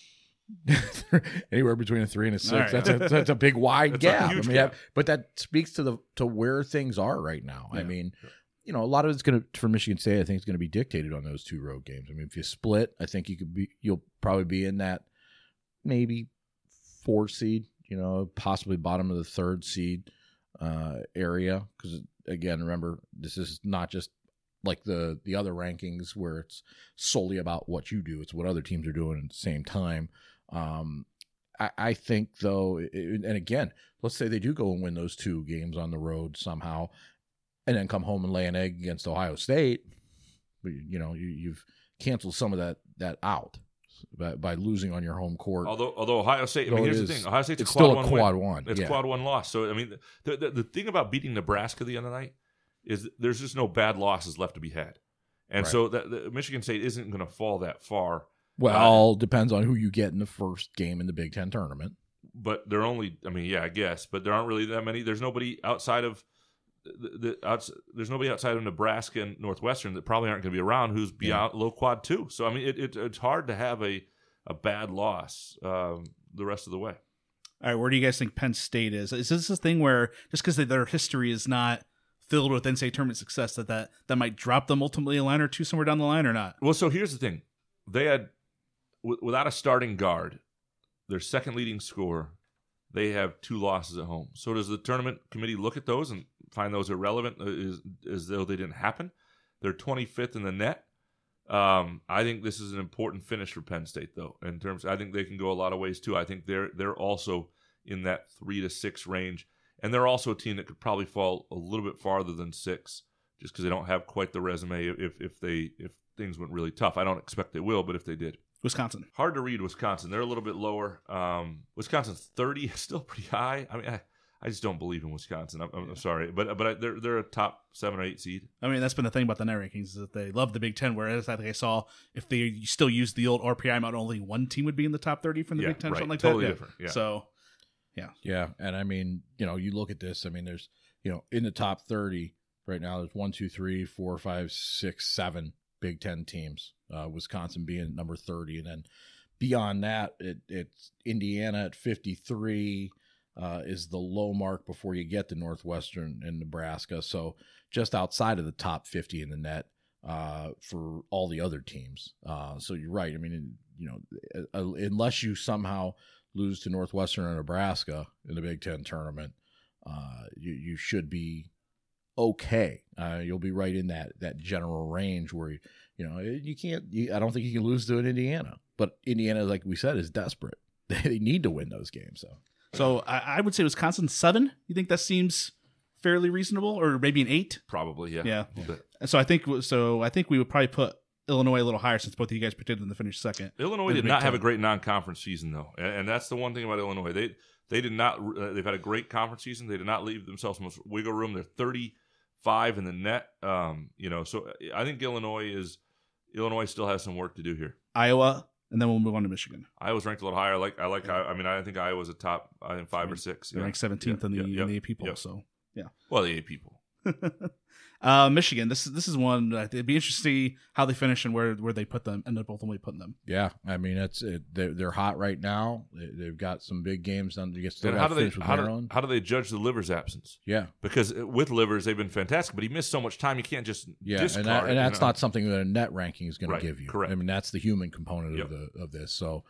Anywhere between a 3 and a 6. Right. That's a big wide gap. A huge gap. But that speaks to where things are right now. Yeah. I mean, a lot of it's going to, for Michigan State, I think it's going to be dictated on those 2 road games. I mean, if you split, I think you'll probably be in that maybe 4 seed, possibly bottom of the 3rd seed area. Because again, remember, this is not just like the other rankings where it's solely about what you do. It's what other teams are doing at the same time. I think, though, and again, let's say they do go and win those 2 games on the road somehow and then come home and lay an egg against Ohio State, you've canceled some of that out by losing on your home court. Although Ohio State, I mean, here's the thing. Ohio State's still a quad one. It's a quad 1 loss. So, I mean, the thing about beating Nebraska the other night is there's just no bad losses left to be had. And so the Michigan State isn't going to fall that far. Well, depends on who you get in the first game in the Big Ten tournament. But they're only, I guess, but there aren't really that many. There's nobody outside of there's nobody outside of Nebraska and Northwestern that probably aren't going to be around who's beyond low quad 2. So, I mean, it's hard to have a bad loss the rest of the way. All right, where do you guys think Penn State is? Is this a thing where just because their history is not filled with NCAA tournament success that might drop them ultimately a line or 2 somewhere down the line or not? Well, so here's the thing. They had, without a starting guard, their second leading scorer, they have 2 losses at home. So does the tournament committee look at those and find those irrelevant as though they didn't happen? They're 25th in the net. I think this is an important finish for Penn State, though. In terms, I think they can go a lot of ways too. I think they're also in that 3 to 6 range, and they're also a team that could probably fall a little bit farther than 6, just because they don't have quite the resume. If things went really tough, I don't expect they will, but if they did. Wisconsin. Hard to read Wisconsin. They're a little bit lower. Wisconsin's 30, still pretty high. I mean, I just don't believe in Wisconsin. I'm sorry, but they're a top 7 or 8 seed. I mean, that's been the thing about the net rankings is that they love the Big Ten. Whereas I think I saw if they still use the old RPI mode, only one team would be in the top 30 from the Big Ten, right. something like Totally that. Different. Yeah. So, Yeah, and I mean, you look at this. I mean, there's, in the top 30 right now, there's 1, 2, 3, 4, 5, 6, 7 Big Ten teams. Wisconsin being number 30, and then beyond that, it's Indiana at 53 is the low mark before you get to Northwestern and Nebraska. So just outside of the top 50 in the net for all the other teams. So you're right. I mean, unless you somehow lose to Northwestern or Nebraska in the Big Ten tournament, you should be okay. You'll be right in that general range where you can't. I don't think you can lose to an Indiana, but Indiana, like we said, is desperate. They need to win those games. So I would say Wisconsin 7. You think that seems fairly reasonable, or maybe an 8? Probably, yeah. Yeah. A little bit. And so I think we would probably put Illinois a little higher since both of you guys predicted them to finish second. Illinois did not have a great non-conference season, though, and that's the one thing about Illinois. They did not. They've had a great conference season. They did not leave themselves much wiggle room. They're 35 in the net. So I think Illinois still has some work to do here. Iowa, and then we'll move on to Michigan. Iowa's ranked a little higher. I think Iowa's a top. I think 5 or 6. They're ranked 17th in the AP poll. So yeah. Well, the AP poll. Michigan. This is one that it'd be interesting to see how they finish and where they put them, end up ultimately putting them. Yeah, I mean they're hot right now. They've got some big games done. How do they judge the Livers absence? Yeah, because with Livers they've been fantastic, but he missed so much time you can't just discard and that's not something that a net ranking is going to give you. Correct. I mean that's the human component of this. So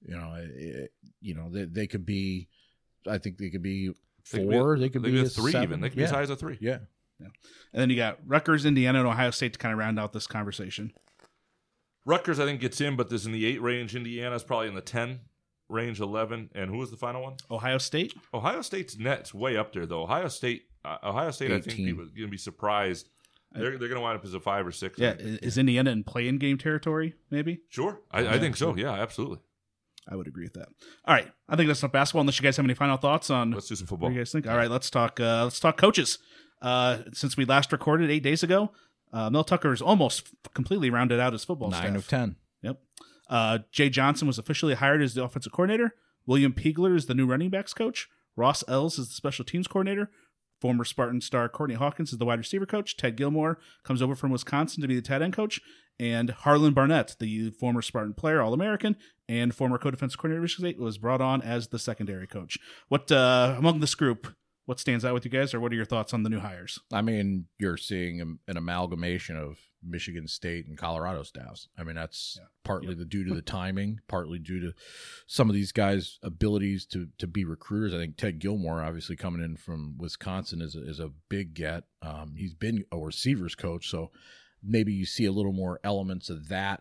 they could be. I think they could be 4. They could be a 3 7. even. They could be as high as a 3. Yeah. Yeah. And then you got Rutgers, Indiana, and Ohio State to kind of round out this conversation. Rutgers, I think, gets in, but this in the 8 range. Indiana's probably in the 10 range, 11. And who was the final one? Ohio State. Ohio State's net's way up there, though. Ohio State, I think people are going to be surprised. They're going to wind up as a 5 or 6. Yeah, is Indiana in play-in game territory, maybe? Sure. I think so. Yeah, absolutely. I would agree with that. All right. I think that's enough basketball, unless you guys have any final thoughts on Let's do some football. What do you guys think? All right, let's talk coaches. Since we last recorded 8 days ago, Mel Tucker has almost completely rounded out his football 9 staff. of 10. Yep. Jay Johnson was officially hired as the offensive coordinator. William Piegler is the new running backs coach. Ross Ells is the special teams coordinator. Former Spartan star Courtney Hawkins is the wide receiver coach. Ted Gilmore comes over from Wisconsin to be the tight end coach. And Harlan Barnett, the former Spartan player, All-American, and former co-defensive coordinator of Michigan State, was brought on as the secondary coach. What among this group, what stands out with you guys, or what are your thoughts on the new hires? I mean, you're seeing an amalgamation of Michigan State and Colorado staffs. I mean, that's partly due to the timing, partly due to some of these guys' abilities to be recruiters. I think Ted Gilmore, obviously coming in from Wisconsin, is a big get. He's been a receivers coach, so maybe you see a little more elements of that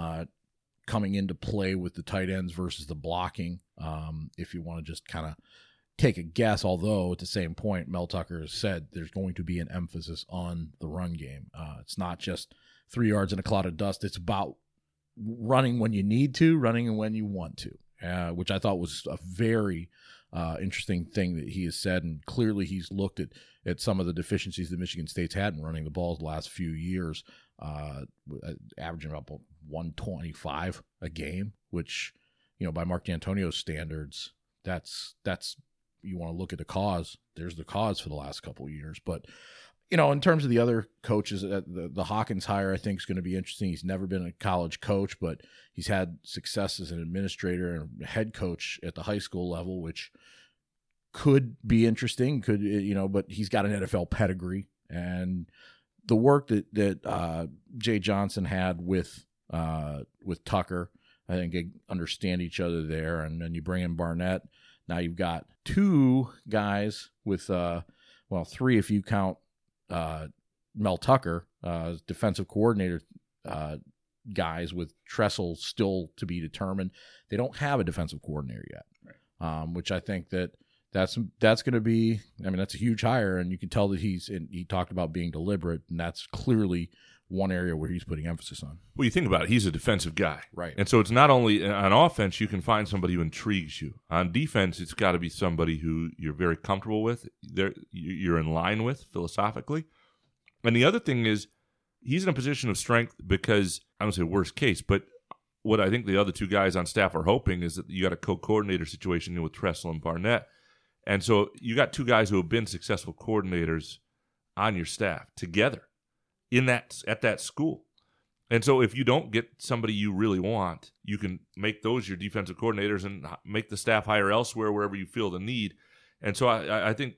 coming into play with the tight ends versus the blocking. If you want to just kind of take a guess, although at the same point, Mel Tucker has said there's going to be an emphasis on the run game. It's not just 3 yards in a cloud of dust. It's about running when you need to, running when you want to, which I thought was a very interesting thing that he has said. And clearly he's looked at some of the deficiencies that Michigan State's had in running the ball the last few years, averaging about 125 a game, which, by Mark D'Antonio's standards, that's you want to look at the cause. There's the cause for the last couple of years. But, in terms of the other coaches, the Hawkins hire, I think, is going to be interesting. He's never been a college coach, but he's had success as an administrator and head coach at the high school level, which could be interesting. But he's got an NFL pedigree. And the work that Jay Johnson had with Tucker, I think they understand each other there. And then you bring in Barnett. Now you've got 2 guys with, 3 if you count Mel Tucker, defensive coordinator guys with Tressel still to be determined. They don't have a defensive coordinator yet, right. Which I think that's going to be. I mean, that's a huge hire, and you can tell that he talked about being deliberate, and that's clearly one area where he's putting emphasis on. Well, you think about it, he's a defensive guy. Right. And so it's not only on offense, you can find somebody who intrigues you. On defense, it's got to be somebody who you're very comfortable with, you're in line with philosophically. And the other thing is, he's in a position of strength because, I don't say worst case, but what I think the other two guys on staff are hoping is that you got a co-coordinator situation with Tressel and Barnett. And so you got two guys who have been successful coordinators on your staff together at that school. And so if you don't get somebody you really want, you can make those your defensive coordinators and make the staff hire elsewhere wherever you feel the need. And so I think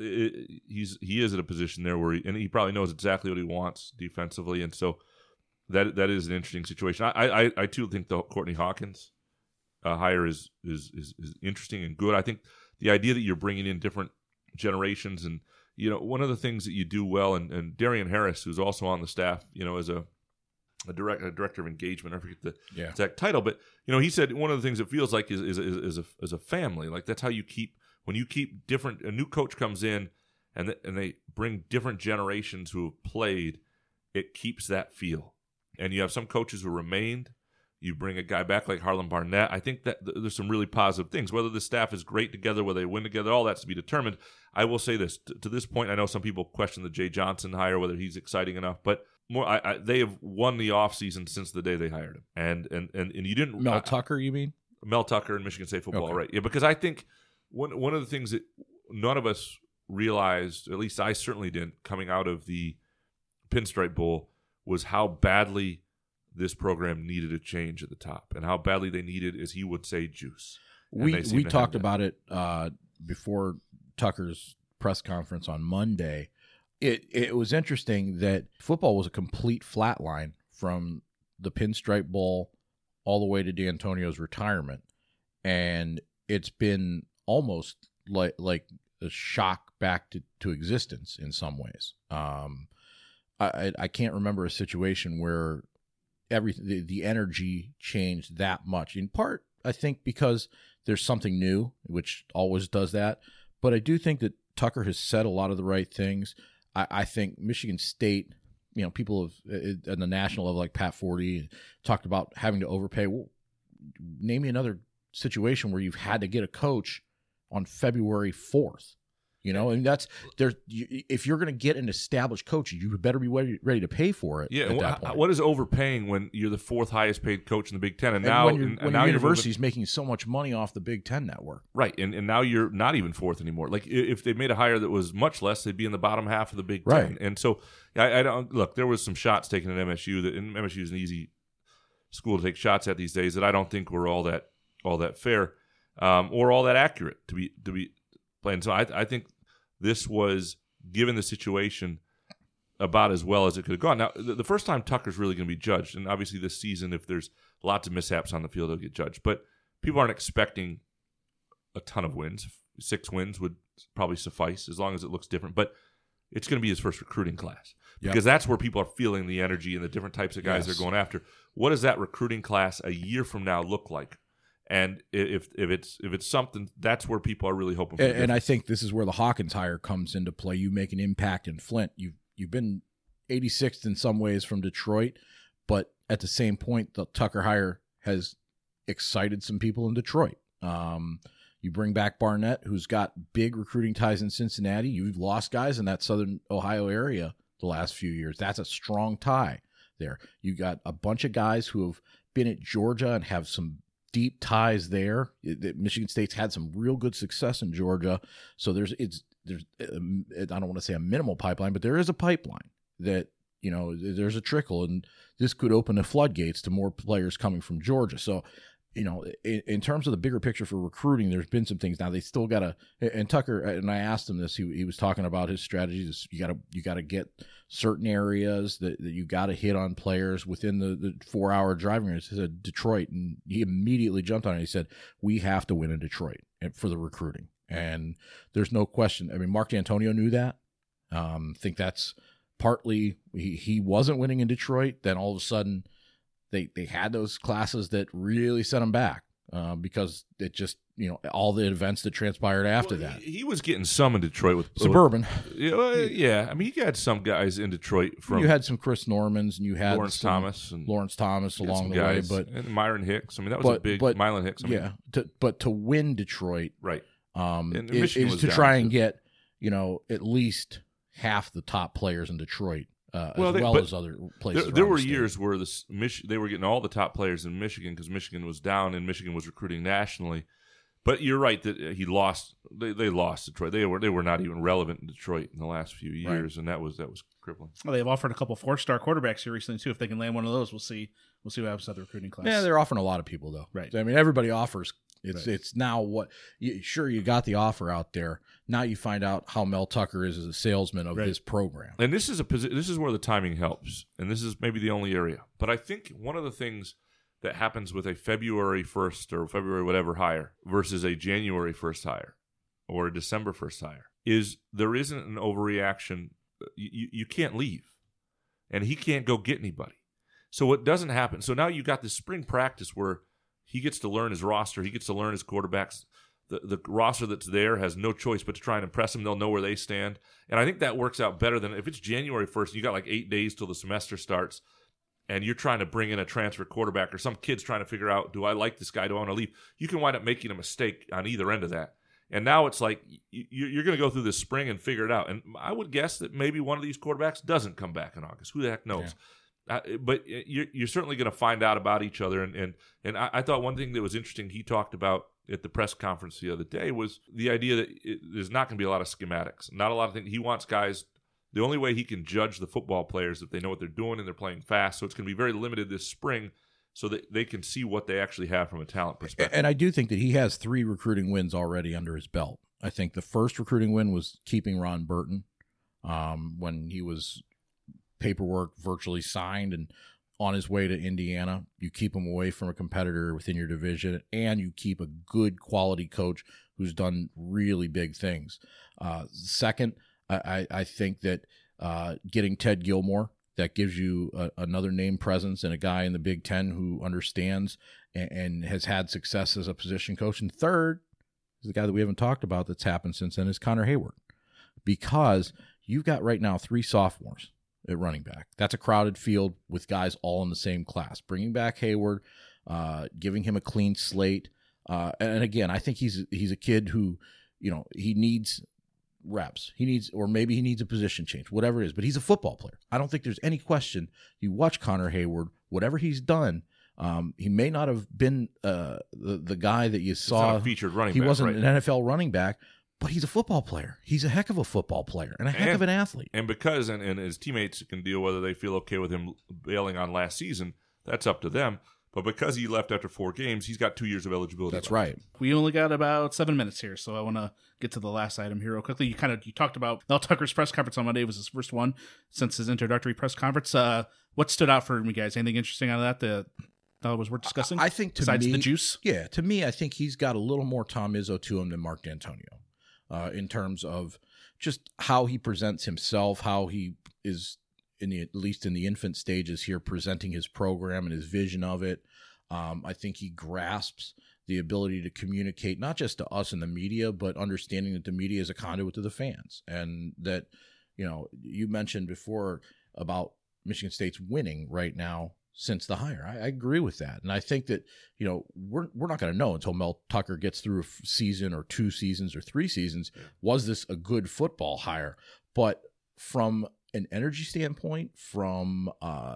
he is at a position there where he probably knows exactly what he wants defensively. And so that is an interesting situation. I too think the Courtney Hawkins hire is interesting and good. I think the idea that you're bringing in different generations, and one of the things that you do well, and Darian Harris, who's also on the staff, as a director of engagement, I forget the exact title, but he said one of the things it feels like is a family. Like that's how you keep different. A new coach comes in, and they bring different generations who have played. It keeps that feel, and you have some coaches who remained. You bring a guy back like Harlan Barnett. I think that there's some really positive things. Whether the staff is great together, whether they win together, all that's to be determined. I will say this. To this point, I know some people question the Jay Johnson hire, whether he's exciting enough. But they have won the offseason since the day they hired him. And you didn't... Mel Tucker, you mean? Mel Tucker in Michigan State football, okay. Right. Yeah, because I think one of the things that none of us realized, at least I certainly didn't, coming out of the Pinstripe Bowl, was how badly this program needed a change at the top, and how badly they needed, as he would say, juice. We talked about it before Tucker's press conference on Monday. It was interesting that football was a complete flatline from the Pinstripe Bowl all the way to D'Antonio's retirement, and it's been almost like a shock back to existence in some ways. I can't remember a situation where the energy changed that much. In part, I think because there's something new, which always does that. But I do think that Tucker has said a lot of the right things. I think Michigan State, people at the national level like Pat Forty talked about having to overpay. Well, name me another situation where you've had to get a coach on February 4th. And if you're going to get an established coach, you better be ready to pay for it. Yeah, at that point. What is overpaying when you're the fourth highest paid coach in the Big Ten, and now your university's making so much money off the Big Ten network, right? And now you're not even fourth anymore. Like if they made a hire that was much less, they'd be in the bottom half of the Big Ten. Right. And so I don't look. There was some shots taken at MSU and MSU is an easy school to take shots at these days that I don't think were all that fair or all that accurate to be playing. So I think this was, given the situation, about as well as it could have gone. Now, the first time Tucker's really going to be judged, and obviously this season, if there's lots of mishaps on the field, he'll get judged. But people aren't expecting a ton of wins. 6 wins would probably suffice as long as it looks different. But it's going to be his first recruiting class because that's where people are feeling the energy and the different types of guys they're going after. What does that recruiting class a year from now look like? And if it's something, that's where people are really hoping for. And I think this is where the Hawkins hire comes into play. You make an impact in Flint. You've been 86th in some ways from Detroit, but at the same point, the Tucker hire has excited some people in Detroit. You bring back Barnett, who's got big recruiting ties in Cincinnati. You've lost guys in that southern Ohio area the last few years. That's a strong tie there. You got a bunch of guys who have been at Georgia and have some deep ties there. Michigan State's had some real good success in Georgia. So there's I don't want to say a minimal pipeline, but there is a pipeline that, there's a trickle, and this could open the floodgates to more players coming from Georgia. So, in terms of the bigger picture for recruiting, there's been some things. Now they still got to, and Tucker, and I asked him this, he was talking about his strategies. You got to get certain areas that you got to hit on players within the 4-hour driving range. He said Detroit, and he immediately jumped on it. He said, we have to win in Detroit for the recruiting. And there's no question. I mean, Mark D'Antonio knew that. I think that's partly he wasn't winning in Detroit. Then all of a sudden they had those classes that really set him back because it just, all the events that transpired after that. He was getting some in Detroit with Suburban. Yeah, I mean, he had some guys in Detroit from. You had some Chris Normans, and you had Lawrence Thomas along the way, and Myron Hicks. I mean, that was a big Mylan Hicks. But to win Detroit, right? Is to try and get at least half the top players in Detroit, as other places. There were years where they were getting all the top players in Michigan because Michigan was down and Michigan was recruiting nationally. But you're right that he lost. They lost Detroit. They were not even relevant in Detroit in the last few years, and that was crippling. Well, they've offered a couple 4-star quarterbacks here recently too. If they can land one of those, we'll see. We'll see what happens to the recruiting class. Yeah, they're offering a lot of people though. Right. I mean, everybody offers. It's now what. You got the offer out there. Now you find out how Mel Tucker is as a salesman of this program. And this is where the timing helps, and this is maybe the only area. But I think one of the things that happens with a February 1st or February whatever hire versus a January 1st hire or a December 1st hire is there isn't an overreaction. You can't leave, and he can't go get anybody. So what doesn't happen. So now you got this spring practice where he gets to learn his roster. He gets to learn his quarterbacks. The roster that's there has no choice but to try and impress them. They'll know where they stand. And I think that works out better than if it's January 1st and you got like 8 days till the semester starts and you're trying to bring in a transfer quarterback or some kid's trying to figure out, do I like this guy? Do I want to leave? You can wind up making a mistake on either end of that. And now it's like you're going to go through this spring and figure it out. And I would guess that maybe one of these quarterbacks doesn't come back in August. Who the heck knows? Yeah. But you're certainly going to find out about each other. And I thought one thing that was interesting he talked about at the press conference the other day was the idea that there's not going to be a lot of schematics, not a lot of things. He wants guys. The only way he can judge the football players is if they know what they're doing and they're playing fast. So it's going to be very limited this spring so that they can see what they actually have from a talent perspective. And I do think that he has 3 recruiting wins already under his belt. I think the first recruiting win was keeping Ron Burton when he was paperwork virtually signed and on his way to Indiana. You keep him away from a competitor within your division, and you keep a good quality coach who's done really big things. Second, I think that getting Ted Gilmore, that gives you another name presence and a guy in the Big Ten who understands and has had success as a position coach. And third is the guy that we haven't talked about that's happened since then is Connor Hayward, because you've got right now 3 sophomores at running back. That's a crowded field with guys all in the same class. Bringing back Hayward, giving him a clean slate. And again, I think he's a kid who, he needs reps. Or maybe he needs a position change, whatever it is, but he's a football player. I don't think there's any question. You watch Connor Hayward, whatever he's done, he may not have been the guy that you saw. He's not a featured running back. He wasn't an NFL running back, but he's a football player. He's a heck of a football player and a heck of an athlete. And because and his teammates can deal whether they feel okay with him bailing on last season, that's up to them. But because he left after 4 games, he's got 2 years of eligibility. That's right. We only got about 7 minutes here, so I want to get to the last item here real quickly. You talked about Mel Tucker's press conference on Monday. It was his first one since his introductory press conference. What stood out for you guys? Anything interesting out of that was worth discussing? I think besides the juice? Yeah, to me, I think he's got a little more Tom Izzo to him than Mark D'Antonio in terms of just how he presents himself, how he is at least in the infant stages here, presenting his program and his vision of it. I think he grasps the ability to communicate not just to us in the media, but understanding that the media is a conduit to the fans, and that, you mentioned before about Michigan State's winning right now since the hire. I agree with that, and I think that we're not going to know until Mel Tucker gets through a season or 2 seasons or 3 seasons. Was this a good football hire? But from an energy standpoint, from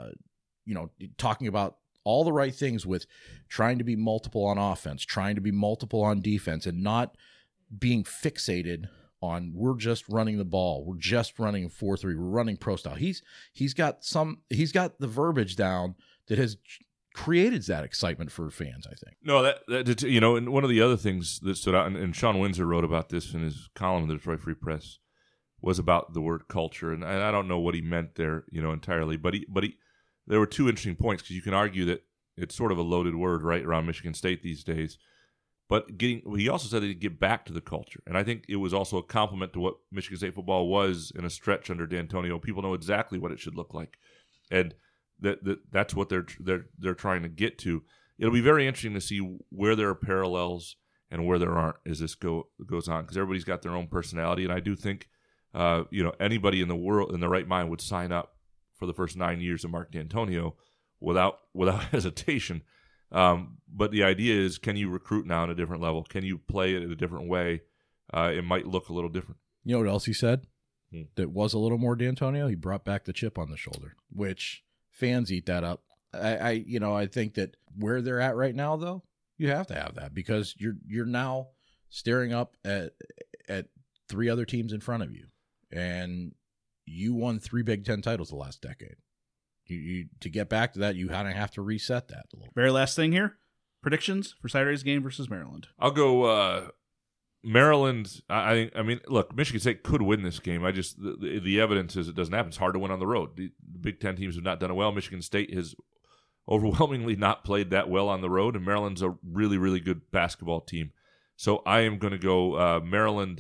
talking about all the right things with trying to be multiple on offense, trying to be multiple on defense, and not being fixated on we're just running the ball, we're just running 4-3, we're running pro style. He's got the verbiage down that has created that excitement for fans, I think. No, that and one of the other things that stood out, and Sean Windsor wrote about this in his column in the Detroit Free Press, was about the word culture, and I don't know what he meant there, entirely, but he there were 2 interesting points, because you can argue that it's sort of a loaded word right around Michigan State these days. But he also said that he'd get back to the culture. And I think it was also a compliment to what Michigan State football was in a stretch under D'Antonio. People know exactly what it should look like. And that's what they're trying to get to. It'll be very interesting to see where there are parallels and where there aren't as this goes on, because everybody's got their own personality. And I do think anybody in the world in the right mind would sign up for the first 9 years of Mark D'Antonio without hesitation. But the idea is, can you recruit now at a different level? Can you play it in a different way? It might look a little different. You know what else he said? That was a little more D'Antonio? He brought back the chip on the shoulder, which fans eat that up. I think that where they're at right now, though, you have to have that, because you're now staring up at 3 other teams in front of you, and you won 3 Big Ten titles the last decade. You to get back to that, you kind of have to reset that a little. Very last thing here. Predictions for Saturday's game versus Maryland. I'll go Maryland. I mean, look, Michigan State could win this game. The evidence is it doesn't happen. It's hard to win on the road. The Big Ten teams have not done it well. Michigan State has overwhelmingly not played that well on the road, and Maryland's a really, really good basketball team. So I am going to go Maryland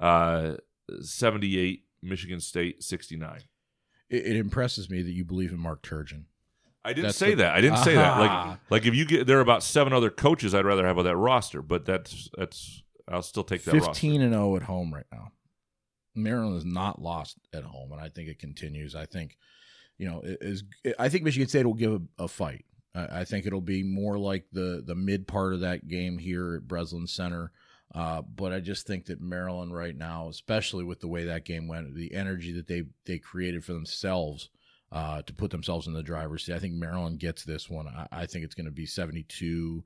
78, Michigan State 69. It impresses me that you believe in Mark Turgeon. I didn't say that. I didn't say that. Like if you get there are about 7 other coaches I'd rather have on that roster, but that's I'll still take that 15-0 at home right now. Maryland is not lost at home, and I think it continues. I think, I think Michigan State will give a fight. I think it'll be more like the mid part of that game here at Breslin Center. But I just think that Maryland right now, especially with the way that game went, the energy that they created for themselves to put themselves in the driver's seat, I think Maryland gets this one. I think it's going to be 72-68.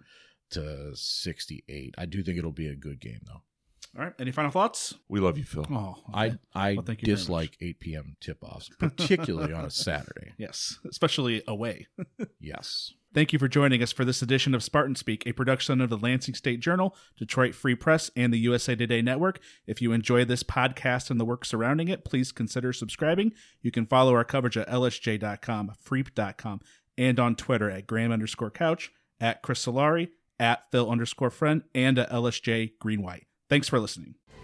I do think it'll be a good game, though. All right. Any final thoughts? We love you, Phil. Oh, I dislike 8 p.m. tip-offs, particularly on a Saturday. Yes, especially away. Yes. Thank you for joining us for this edition of Spartan Speak, a production of the Lansing State Journal, Detroit Free Press, and the USA Today Network. If you enjoy this podcast and the work surrounding it, please consider subscribing. You can follow our coverage at lsj.com, freep.com, and on Twitter at Graham_Couch, at Chris Solari, at Phil_Friend, and at LSJ Green White. Thanks for listening.